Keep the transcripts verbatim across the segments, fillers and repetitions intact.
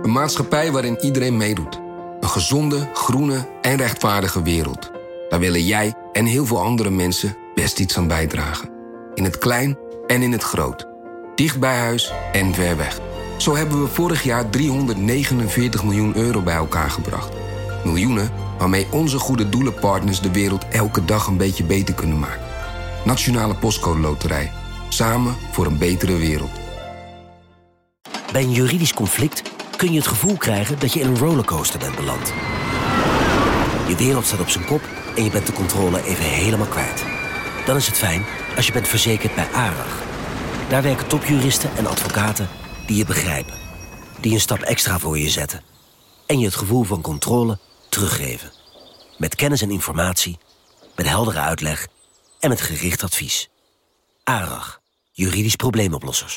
Een maatschappij waarin iedereen meedoet. Een gezonde, groene en rechtvaardige wereld. Daar willen jij en heel veel andere mensen best iets aan bijdragen. In het klein en in het groot. Dicht bij huis en ver weg. Zo hebben we vorig jaar driehonderdnegenenveertig miljoen euro bij elkaar gebracht. Miljoenen waarmee onze goede doelenpartners de wereld elke dag een beetje beter kunnen maken. Nationale Postcode Loterij. Samen voor een betere wereld. Bij een juridisch conflict kun je het gevoel krijgen dat je in een rollercoaster bent beland. Je wereld staat op zijn kop en je bent de controle even helemaal kwijt. Dan is het fijn als je bent verzekerd bij ARAG. Daar werken topjuristen en advocaten die je begrijpen. Die een stap extra voor je zetten. En je het gevoel van controle teruggeven. Met kennis en informatie, met heldere uitleg en met gericht advies. ARAG, juridisch probleemoplossers.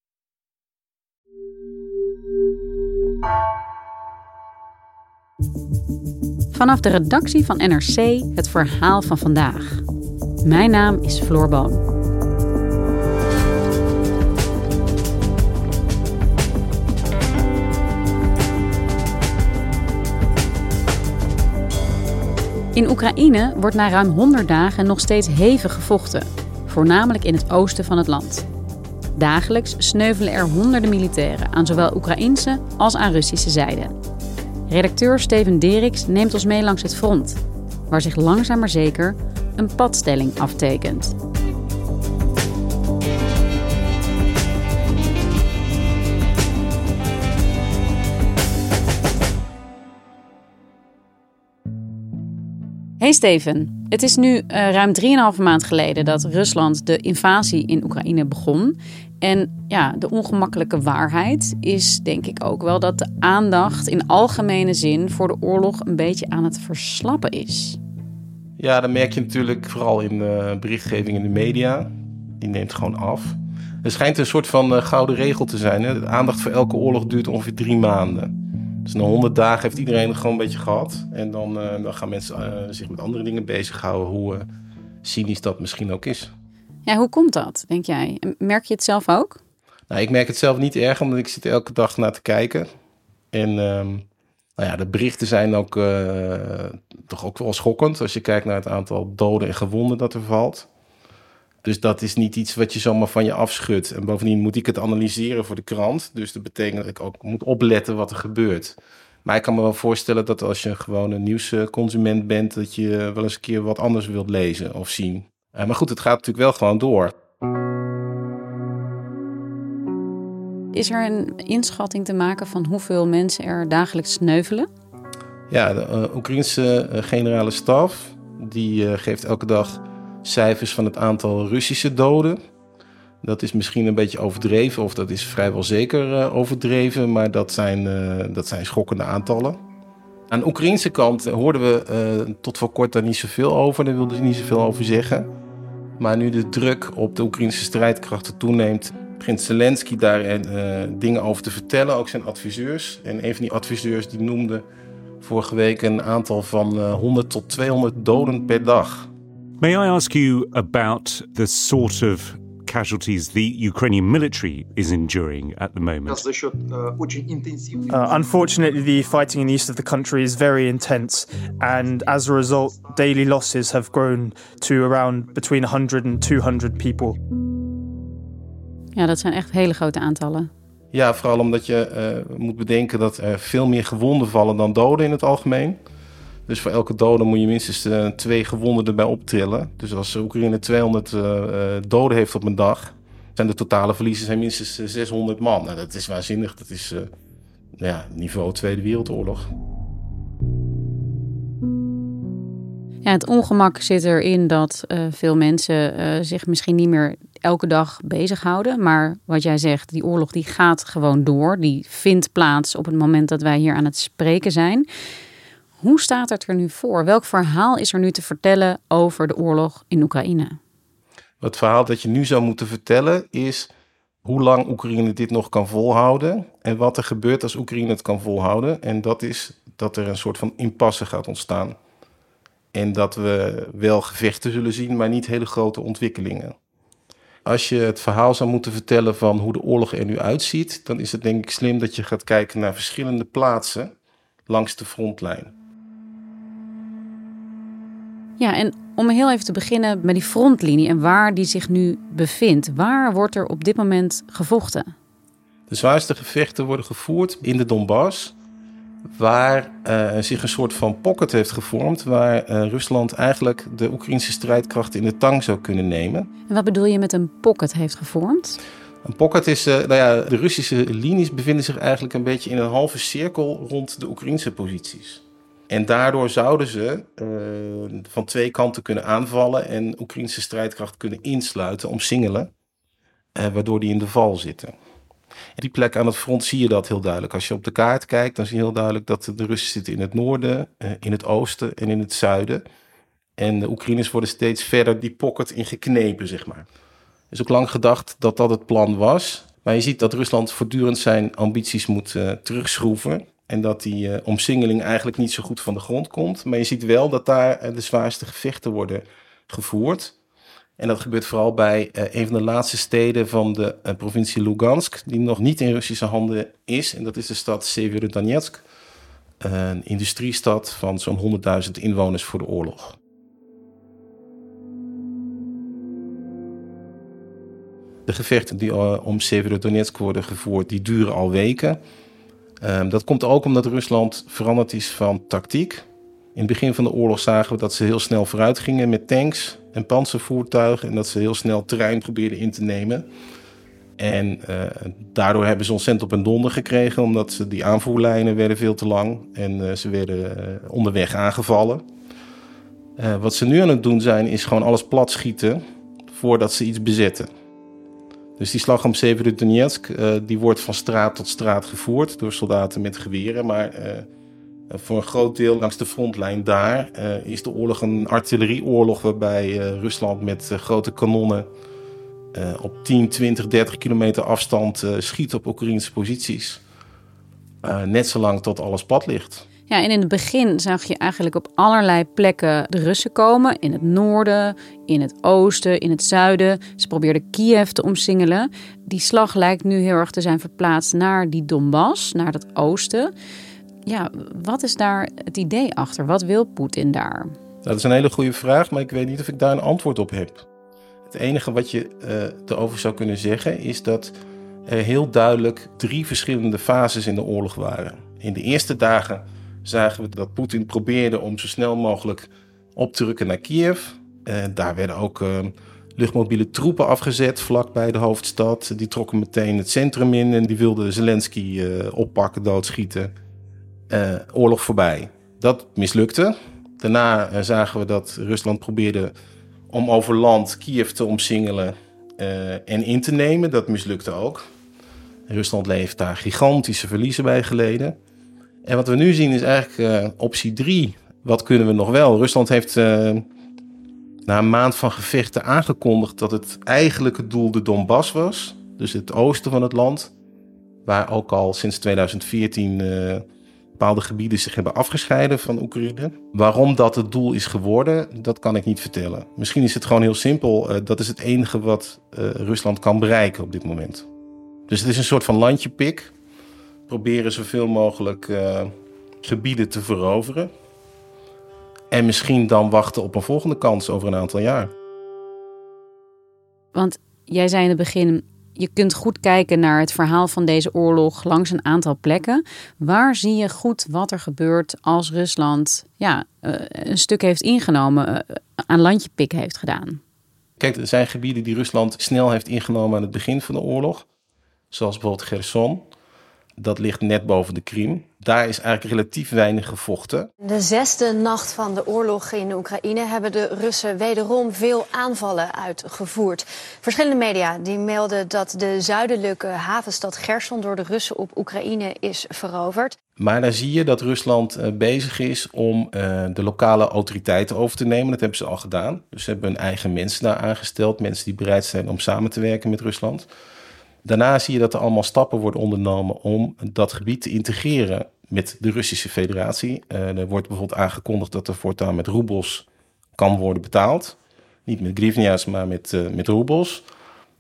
Vanaf de redactie van N R C het verhaal van vandaag. Mijn naam is Floor Boon. In Oekraïne wordt na ruim honderd dagen nog steeds hevig gevochten, voornamelijk in het oosten van het land. Dagelijks sneuvelen er honderden militairen aan zowel Oekraïnse als aan Russische zijde. Redacteur Steven Deriks neemt ons mee langs het front, waar zich langzaam maar zeker een padstelling aftekent. Hey Steven, het is nu uh, ruim drieënhalve maand geleden dat Rusland de invasie in Oekraïne begon. En ja, de ongemakkelijke waarheid is denk ik ook wel dat de aandacht in algemene zin voor de oorlog een beetje aan het verslappen is. Ja, dat merk je natuurlijk vooral in de berichtgeving in de media. Die neemt gewoon af. Er schijnt een soort van uh, gouden regel te zijn. Hè? De aandacht voor elke oorlog duurt ongeveer drie maanden. Dus na honderd dagen heeft iedereen het gewoon een beetje gehad. En dan, uh, dan gaan mensen uh, zich met andere dingen bezighouden. Hoe uh, cynisch dat misschien ook is. Ja, hoe komt dat, denk jij? Merk je het zelf ook? Nou, ik merk het zelf niet erg, omdat ik zit elke dag naar te kijken. En um, nou ja, de berichten zijn ook uh, toch ook wel schokkend. Als je kijkt naar het aantal doden en gewonden dat er valt. Dus dat is niet iets wat je zomaar van je afschudt. En bovendien moet ik het analyseren voor de krant. Dus dat betekent dat ik ook moet opletten wat er gebeurt. Maar ik kan me wel voorstellen dat als je gewoon een nieuwsconsument bent, dat je wel eens een keer wat anders wilt lezen of zien. Uh, maar goed, het gaat natuurlijk wel gewoon door. Is er een inschatting te maken van hoeveel mensen er dagelijks sneuvelen? Ja, de uh, Oekraïense uh, generale staf die uh, geeft elke dag cijfers van het aantal Russische doden. Dat is misschien een beetje overdreven, of dat is vrijwel zeker uh, overdreven, maar dat zijn, uh, dat zijn schokkende aantallen. Aan de Oekraïnse kant hoorden we uh, tot voor kort daar niet zoveel over, daar wilden ze niet zoveel over zeggen. Maar nu de druk op de Oekraïnse strijdkrachten toeneemt, begint Zelensky daar uh, dingen over te vertellen, ook zijn adviseurs. En een van die adviseurs die noemde vorige week een aantal van uh, honderd tot tweehonderd doden per dag. May I ask you about the sort of casualties the Ukrainian military is enduring at the moment? Uh, unfortunately, the fighting in the east of the country is very intense, and as a result, daily losses have grown to around between one hundred and two hundred people. Ja, dat zijn echt hele grote aantallen. Ja, vooral omdat je uh, moet bedenken dat er veel meer gewonden vallen dan doden in het algemeen. Dus voor elke dode moet je minstens uh, twee gewonden erbij optrillen. Dus als Oekraïne tweehonderd uh, uh, doden heeft op een dag, zijn de totale verliezen zijn minstens uh, zeshonderd man. Nou, dat is waanzinnig. Dat is uh, ja, niveau Tweede Wereldoorlog. Ja, het ongemak zit erin dat uh, veel mensen uh, zich misschien niet meer elke dag bezighouden. Maar wat jij zegt, die oorlog die gaat gewoon door. Die vindt plaats op het moment dat wij hier aan het spreken zijn. Hoe staat het er nu voor? Welk verhaal is er nu te vertellen over de oorlog in Oekraïne? Het verhaal dat je nu zou moeten vertellen is hoe lang Oekraïne dit nog kan volhouden en wat er gebeurt als Oekraïne het kan volhouden. En dat is dat er een soort van impasse gaat ontstaan. En dat we wel gevechten zullen zien, maar niet hele grote ontwikkelingen. Als je het verhaal zou moeten vertellen van hoe de oorlog er nu uitziet, dan is het denk ik slim dat je gaat kijken naar verschillende plaatsen langs de frontlijn. Ja, en om heel even te beginnen met die frontlinie en waar die zich nu bevindt. Waar wordt er op dit moment gevochten? De zwaarste gevechten worden gevoerd in de Donbass, waar uh, zich een soort van pocket heeft gevormd, waar uh, Rusland eigenlijk de Oekraïnse strijdkrachten in de tang zou kunnen nemen. En wat bedoel je met een pocket heeft gevormd? Een pocket is, uh, nou ja, de Russische linies bevinden zich eigenlijk een beetje in een halve cirkel rond de Oekraïnse posities. En daardoor zouden ze uh, van twee kanten kunnen aanvallen en Oekraïnse strijdkracht kunnen insluiten, omsingelen, uh, waardoor die in de val zitten. En die plek aan het front zie je dat heel duidelijk. Als je op de kaart kijkt, dan zie je heel duidelijk dat de Russen zitten in het noorden, uh, in het oosten en in het zuiden. En de Oekraïners worden steeds verder die pocket ingeknepen, zeg maar. Er is ook lang gedacht dat dat het plan was. Maar je ziet dat Rusland voortdurend zijn ambities moet uh, terugschroeven. En dat die uh, omsingeling eigenlijk niet zo goed van de grond komt. Maar je ziet wel dat daar uh, de zwaarste gevechten worden gevoerd. En dat gebeurt vooral bij uh, een van de laatste steden van de uh, provincie Lugansk, die nog niet in Russische handen is. En dat is de stad Severodonetsk, uh, een industriestad van zo'n honderdduizend inwoners voor de oorlog. De gevechten die uh, om Severodonetsk worden gevoerd, die duren al weken. Um, dat komt ook omdat Rusland veranderd is van tactiek. In het begin van de oorlog zagen we dat ze heel snel vooruit gingen met tanks en panzervoertuigen en dat ze heel snel terrein probeerden in te nemen. En uh, daardoor hebben ze ontzettend op een donder gekregen, omdat ze die aanvoerlijnen werden veel te lang en uh, ze werden uh, onderweg aangevallen. Uh, wat ze nu aan het doen zijn, is gewoon alles plat schieten voordat ze iets bezetten. Dus die slag om Severodonetsk, uh, die wordt van straat tot straat gevoerd door soldaten met geweren. Maar uh, voor een groot deel langs de frontlijn daar uh, is de oorlog een artillerieoorlog waarbij uh, Rusland met uh, grote kanonnen uh, op tien, twintig, dertig kilometer afstand uh, schiet op Oekraïnse posities. Uh, net zolang tot alles plat ligt. Ja, en in het begin zag je eigenlijk op allerlei plekken de Russen komen. In het noorden, in het oosten, in het zuiden. Ze probeerden Kiev te omsingelen. Die slag lijkt nu heel erg te zijn verplaatst naar die Donbass, naar dat oosten. Ja, wat is daar het idee achter? Wat wil Poetin daar? Nou, dat is een hele goede vraag, maar ik weet niet of ik daar een antwoord op heb. Het enige wat je uh, erover zou kunnen zeggen is dat er heel duidelijk drie verschillende fases in de oorlog waren. In de eerste dagen zagen we dat Poetin probeerde om zo snel mogelijk op te rukken naar Kiev. Uh, daar werden ook uh, luchtmobiele troepen afgezet vlakbij de hoofdstad. Die trokken meteen het centrum in en die wilden Zelensky uh, oppakken, doodschieten. Uh, oorlog voorbij. Dat mislukte. Daarna uh, zagen we dat Rusland probeerde om over land Kiev te omsingelen uh, en in te nemen. Dat mislukte ook. Rusland heeft daar gigantische verliezen bij geleden. En wat we nu zien is eigenlijk uh, optie drie. Wat kunnen we nog wel? Rusland heeft uh, na een maand van gevechten aangekondigd dat het eigenlijke doel de Donbass was. Dus het oosten van het land. Waar ook al sinds tweeduizend veertien uh, bepaalde gebieden zich hebben afgescheiden van Oekraïne. Waarom dat het doel is geworden, dat kan ik niet vertellen. Misschien is het gewoon heel simpel. Uh, dat is het enige wat uh, Rusland kan bereiken op dit moment. Dus het is een soort van landjepik. Proberen zoveel mogelijk uh, gebieden te veroveren. En misschien dan wachten op een volgende kans over een aantal jaar. Want jij zei in het begin, je kunt goed kijken naar het verhaal van deze oorlog langs een aantal plekken. Waar zie je goed wat er gebeurt als Rusland ja, uh, een stuk heeft ingenomen, uh, aan landjepik heeft gedaan? Kijk, er zijn gebieden die Rusland snel heeft ingenomen aan het begin van de oorlog. Zoals bijvoorbeeld Kherson. Dat ligt net boven de Krim. Daar is eigenlijk relatief weinig gevochten. De zesde nacht van de oorlog in Oekraïne hebben de Russen wederom veel aanvallen uitgevoerd. Verschillende media die melden dat de zuidelijke havenstad Kherson door de Russen op Oekraïne is veroverd. Maar daar zie je dat Rusland uh, bezig is om uh, de lokale autoriteiten over te nemen. Dat hebben ze al gedaan. Dus ze hebben hun eigen mensen daar aangesteld. Mensen die bereid zijn om samen te werken met Rusland. Daarna zie je dat er allemaal stappen worden ondernomen om dat gebied te integreren met de Russische Federatie. Uh, er wordt bijvoorbeeld aangekondigd dat er voortaan met roebels kan worden betaald. Niet met hryvnia's, maar met, uh, met roebels.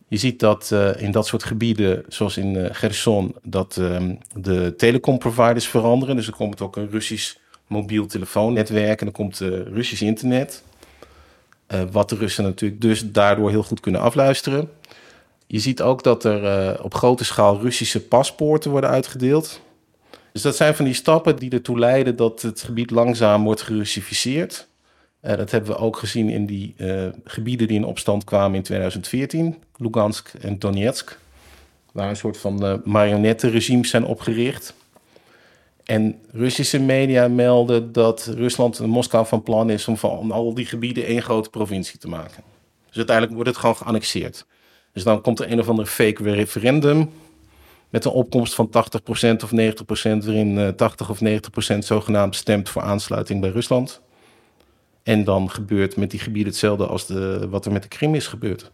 Je ziet dat uh, in dat soort gebieden, zoals in uh, Cherson, dat um, de telecomproviders veranderen. Dus er komt ook een Russisch mobiel telefoonnetwerk en er komt uh, Russisch internet. Uh, wat de Russen natuurlijk dus daardoor heel goed kunnen afluisteren. Je ziet ook dat er uh, op grote schaal Russische paspoorten worden uitgedeeld. Dus dat zijn van die stappen die ertoe leiden dat het gebied langzaam wordt gerussificeerd. Uh, dat hebben we ook gezien in die uh, gebieden die in opstand kwamen in tweeduizend veertien. Lugansk en Donetsk. Waar een soort van uh, marionettenregimes zijn opgericht. En Russische media melden dat Rusland en Moskou van plan is om van al die gebieden één grote provincie te maken. Dus uiteindelijk wordt het gewoon geannexeerd. Dus dan komt er een of ander fake referendum met een opkomst van tachtig procent of negentig procent, waarin uh, tachtig of negentig procent zogenaamd stemt voor aansluiting bij Rusland. En dan gebeurt met die gebieden hetzelfde als de, wat er met de Krim is gebeurd.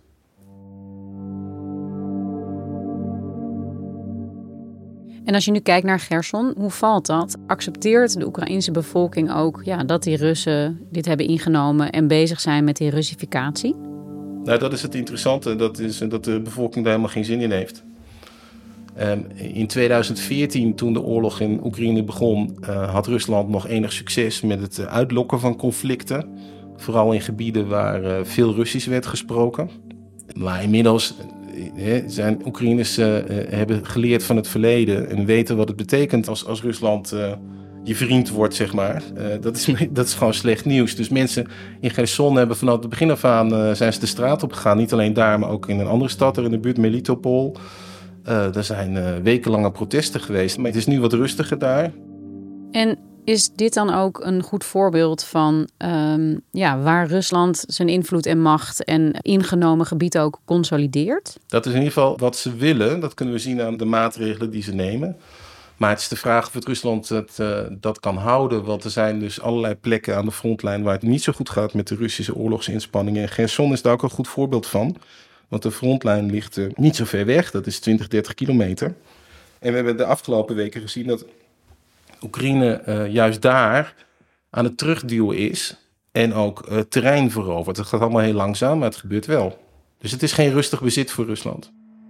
En als je nu kijkt naar Cherson, hoe valt dat? Accepteert de Oekraïnse bevolking ook ja, dat die Russen dit hebben ingenomen en bezig zijn met die Russificatie? Nou, dat is het interessante, dat is dat de bevolking daar helemaal geen zin in heeft. Um, in tweeduizend veertien, toen de oorlog in Oekraïne begon, uh, had Rusland nog enig succes met het uh, uitlokken van conflicten. Vooral in gebieden waar uh, veel Russisch werd gesproken. Maar inmiddels uh, zijn Oekraïners uh, uh, hebben geleerd van het verleden en weten wat het betekent als, als Rusland uh, je vriend wordt, zeg maar. Uh, dat, is, dat is gewoon slecht nieuws. Dus mensen in Cherson hebben vanaf het begin af aan uh, zijn ze de straat op gegaan. Niet alleen daar, maar ook in een andere stad er in de buurt, Melitopol. Uh, er zijn uh, wekenlange protesten geweest, maar het is nu wat rustiger daar. En is dit dan ook een goed voorbeeld van um, ja, waar Rusland zijn invloed en macht en ingenomen gebied ook consolideert? Dat is in ieder geval wat ze willen. Dat kunnen we zien aan de maatregelen die ze nemen. Maar het is de vraag of het Rusland het, uh, dat kan houden. Want er zijn dus allerlei plekken aan de frontlijn waar het niet zo goed gaat met de Russische oorlogsinspanningen. En Cherson is daar ook een goed voorbeeld van. Want de frontlijn ligt uh, niet zo ver weg, dat is twintig, dertig kilometer. En we hebben de afgelopen weken gezien dat Oekraïne uh, juist daar aan het terugduwen is en ook uh, terrein verovert. Het gaat allemaal heel langzaam, maar het gebeurt wel. Dus het is geen rustig bezit voor Rusland.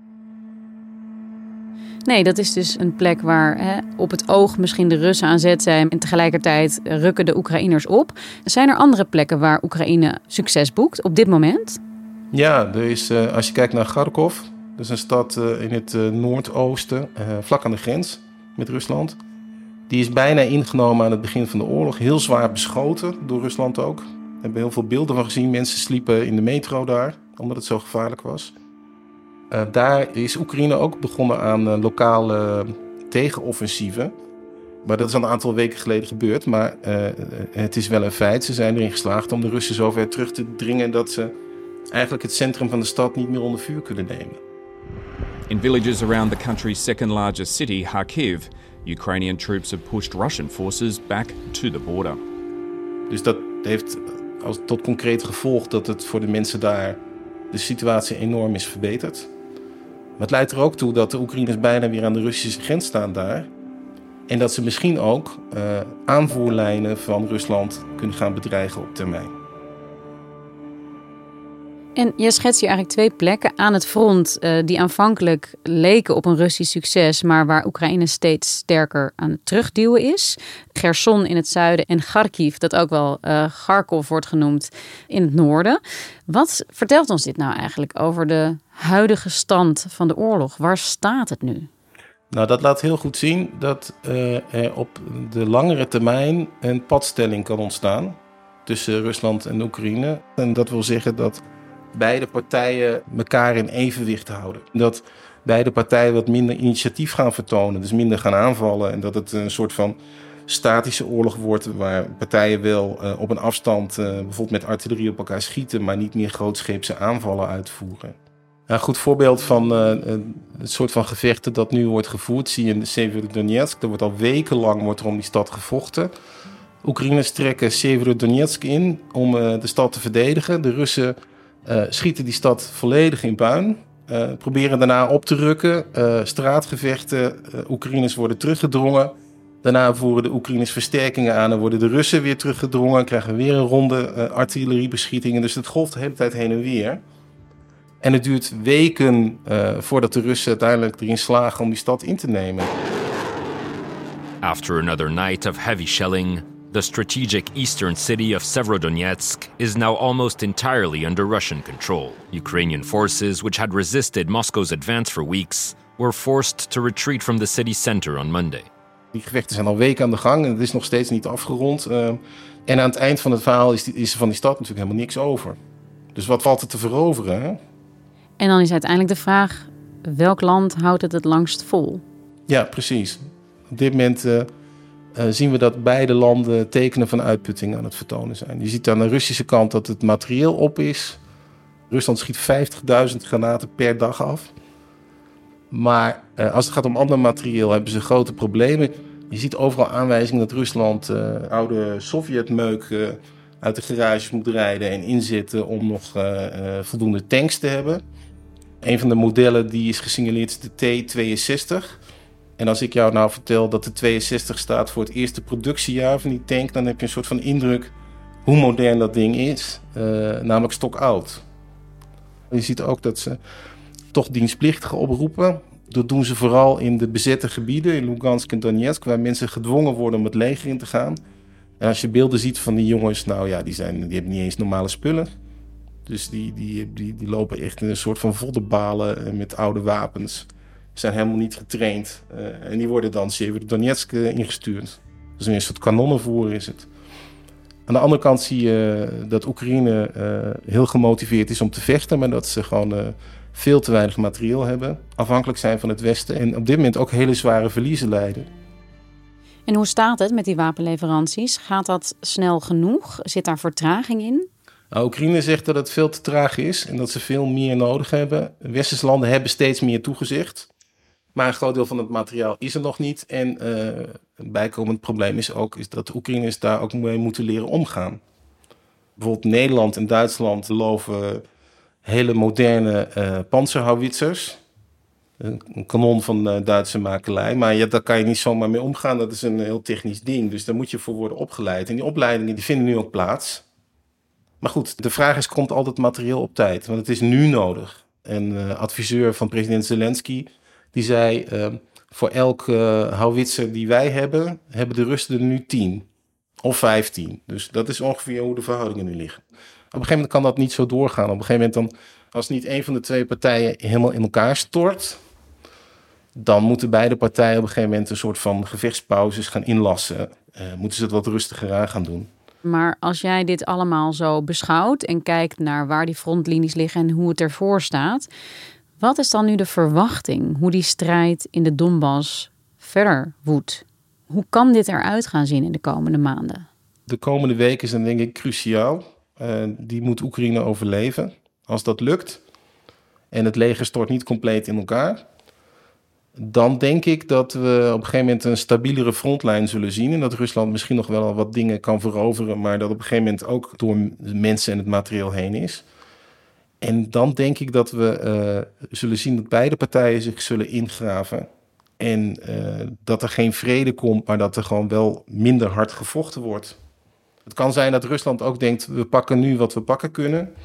Nee, dat is dus een plek waar hè, op het oog misschien de Russen aan zet zijn en tegelijkertijd rukken de Oekraïners op. Zijn er andere plekken waar Oekraïne succes boekt op dit moment? Ja, er is, uh, als je kijkt naar Kharkov, dat is een stad uh, in het uh, noordoosten, uh, vlak aan de grens met Rusland. Die is bijna ingenomen aan het begin van de oorlog, heel zwaar beschoten door Rusland ook. We hebben heel veel beelden van gezien, mensen sliepen in de metro daar, omdat het zo gevaarlijk was. Uh, daar is Oekraïne ook begonnen aan uh, lokale tegenoffensieven. Maar dat is al een aantal weken geleden gebeurd, maar uh, het is wel een feit. Ze zijn erin geslaagd om de Russen zover terug te dringen dat ze eigenlijk het centrum van de stad niet meer onder vuur kunnen nemen. In villages around the country's second largest city, Kharkiv, Ukrainian troops have pushed Russian forces back to the border. Dus dat heeft als tot concreet gevolg dat het voor de mensen daar de situatie enorm is verbeterd. Maar het leidt er ook toe dat de Oekraïners bijna weer aan de Russische grens staan daar. En dat ze misschien ook uh, aanvoerlijnen van Rusland kunnen gaan bedreigen op termijn. En je schetst hier eigenlijk twee plekken aan het front uh, die aanvankelijk leken op een Russisch succes, maar waar Oekraïne steeds sterker aan het terugduwen is. Cherson in het zuiden en Kharkiv, dat ook wel uh, Kharkov wordt genoemd, in het noorden. Wat vertelt ons dit nou eigenlijk over de huidige stand van de oorlog? Waar staat het nu? Nou, dat laat heel goed zien dat uh, er op de langere termijn een padstelling kan ontstaan tussen Rusland en Oekraïne. En dat wil zeggen dat beide partijen elkaar in evenwicht houden. Dat beide partijen wat minder initiatief gaan vertonen, dus minder gaan aanvallen. En dat het een soort van statische oorlog wordt waar partijen wel uh, op een afstand uh, bijvoorbeeld met artillerie op elkaar schieten, maar niet meer grootscheepse aanvallen uitvoeren. Een goed voorbeeld van uh, het soort van gevechten dat nu wordt gevoerd zie je in Severodonetsk. Er wordt al wekenlang wordt er om die stad gevochten. Oekraïners trekken Severodonetsk in om uh, de stad te verdedigen. De Russen uh, schieten die stad volledig in puin. Uh, proberen daarna op te rukken. Uh, straatgevechten. Uh, Oekraïners worden teruggedrongen. Daarna voeren de Oekraïners versterkingen aan en worden de Russen weer teruggedrongen. Krijgen we weer een ronde uh, artilleriebeschietingen. Dus het golft de hele tijd heen en weer. En het duurt weken uh, voordat de Russen uiteindelijk erin slagen om die stad in te nemen. After another night of heavy shelling, the strategic eastern city of Severodonetsk is now almost entirely under Russian control. Ukrainian forces, which had resisted Moscow's advance for weeks, were forced to retreat from the city center on Monday. Die gevechten zijn al weken aan de gang en het is nog steeds niet afgerond. Uh, en aan het eind van het verhaal is, die, is er van die stad natuurlijk helemaal niks over. Dus wat valt er te veroveren? Hè? En dan is uiteindelijk de vraag, welk land houdt het het langst vol? Ja, precies. Op dit moment uh, uh, zien we dat beide landen tekenen van uitputting aan het vertonen zijn. Je ziet aan de Russische kant dat het materieel op is. Rusland schiet vijftigduizend granaten per dag af. Maar uh, als het gaat om ander materieel hebben ze grote problemen. Je ziet overal aanwijzingen dat Rusland uh, oude Sovjetmeuk uh, uit de garages moet rijden en inzetten om nog uh, uh, voldoende tanks te hebben. Een van de modellen die is gesignaleerd is de T tweeënzestig. En als ik jou nou vertel dat de tweeënzestig staat voor het eerste productiejaar van die tank, dan heb je een soort van indruk hoe modern dat ding is, uh, namelijk stokoud. Je ziet ook dat ze toch dienstplichtigen oproepen. Dat doen ze vooral in de bezette gebieden, in Lugansk en Donetsk, waar mensen gedwongen worden om het leger in te gaan. En als je beelden ziet van die jongens, nou ja, die, zijn, die hebben niet eens normale spullen. Dus die, die, die, die lopen echt in een soort van voddenbalen met oude wapens. Zijn helemaal niet getraind. Uh, en die worden dan Severodonetsk uh, ingestuurd. Dus een soort kanonnenvoer is het. Aan de andere kant zie je uh, dat Oekraïne uh, heel gemotiveerd is om te vechten, maar dat ze gewoon uh, veel te weinig materieel hebben. Afhankelijk zijn van het Westen en op dit moment ook hele zware verliezen lijden. En hoe staat het met die wapenleveranties? Gaat dat snel genoeg? Zit daar vertraging in? Nou, Oekraïne zegt dat het veel te traag is en dat ze veel meer nodig hebben. Westerse landen hebben steeds meer toegezegd. Maar een groot deel van het materiaal is er nog niet. En uh, een bijkomend probleem is ook is dat de Oekraïners daar ook mee moeten leren omgaan. Bijvoorbeeld Nederland en Duitsland beloven hele moderne uh, panzerhouwitsers. Een, een kanon van uh, Duitse makelij. Maar ja, daar kan je niet zomaar mee omgaan. Dat is een heel technisch ding. Dus daar moet je voor worden opgeleid. En die opleidingen die vinden nu ook plaats. Maar goed, de vraag is, komt al dat materieel op tijd? Want het is nu nodig. En uh, adviseur van president Zelensky, die zei, uh, voor elke uh, houwitser die wij hebben, hebben de Russen er nu tien. Of vijftien. Dus dat is ongeveer hoe de verhoudingen nu liggen. Op een gegeven moment kan dat niet zo doorgaan. Op een gegeven moment, dan, als niet een van de twee partijen helemaal in elkaar stort, dan moeten beide partijen op een gegeven moment een soort van gevechtspauzes gaan inlassen. Uh, moeten ze het wat rustiger aan gaan doen. Maar als jij dit allemaal zo beschouwt en kijkt naar waar die frontlinies liggen en hoe het ervoor staat, wat is dan nu de verwachting hoe die strijd in de Donbass verder woedt? Hoe kan dit eruit gaan zien in de komende maanden? De komende weken zijn denk ik cruciaal. Uh, die moet Oekraïne overleven. Als dat lukt en het leger stort niet compleet in elkaar, dan denk ik dat we op een gegeven moment een stabielere frontlijn zullen zien. En dat Rusland misschien nog wel wat dingen kan veroveren, maar dat op een gegeven moment ook door de mensen en het materieel heen is. En dan denk ik dat we uh, zullen zien dat beide partijen zich zullen ingraven. En uh, dat er geen vrede komt, maar dat er gewoon wel minder hard gevochten wordt. Het kan zijn dat Rusland ook denkt, we pakken nu wat we pakken kunnen.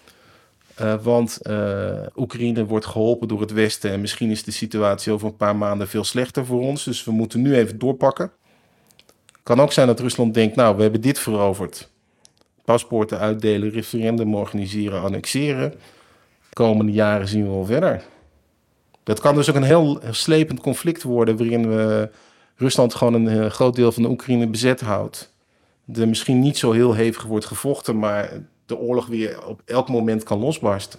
Uh, want uh, Oekraïne wordt geholpen door het Westen en misschien is de situatie over een paar maanden veel slechter voor ons. Dus we moeten nu even doorpakken. Het kan ook zijn dat Rusland denkt, nou, we hebben dit veroverd. Paspoorten uitdelen, referendum organiseren, annexeren. De komende jaren zien we wel verder. Dat kan dus ook een heel slepend conflict worden waarin we Rusland gewoon een uh, groot deel van de Oekraïne bezet houdt. Er misschien niet zo heel hevig wordt gevochten, maar de oorlog weer op elk moment kan losbarsten.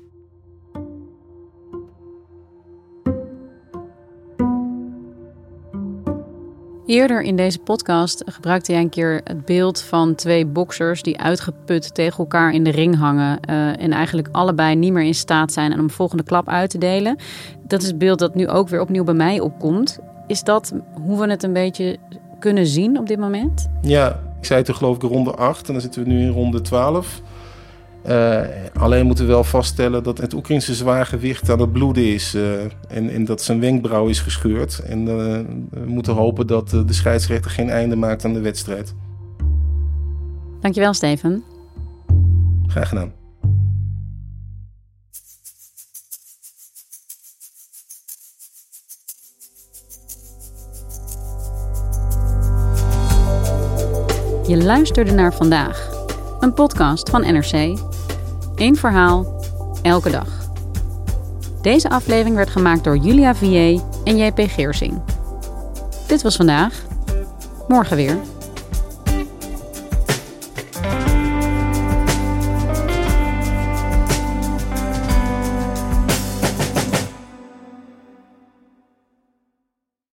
Eerder in deze podcast gebruikte jij een keer het beeld van twee boksers die uitgeput tegen elkaar in de ring hangen uh, en eigenlijk allebei niet meer in staat zijn om een volgende klap uit te delen. Dat is het beeld dat nu ook weer opnieuw bij mij opkomt. Is dat hoe we het een beetje kunnen zien op dit moment? Ja, ik zei toen geloof ik ronde acht en dan zitten we nu in ronde twaalf. Uh, alleen moeten we wel vaststellen dat het Oekraïnse zwaargewicht aan het bloeden is uh, en, en dat zijn wenkbrauw is gescheurd. En uh, we moeten hopen dat uh, de scheidsrechter geen einde maakt aan de wedstrijd. Dankjewel, Steven. Graag gedaan. Je luisterde naar Vandaag, een podcast van N R C. Eén verhaal, elke dag. Deze aflevering werd gemaakt door Julia Vier en J P Geersing. Dit was Vandaag. Morgen weer.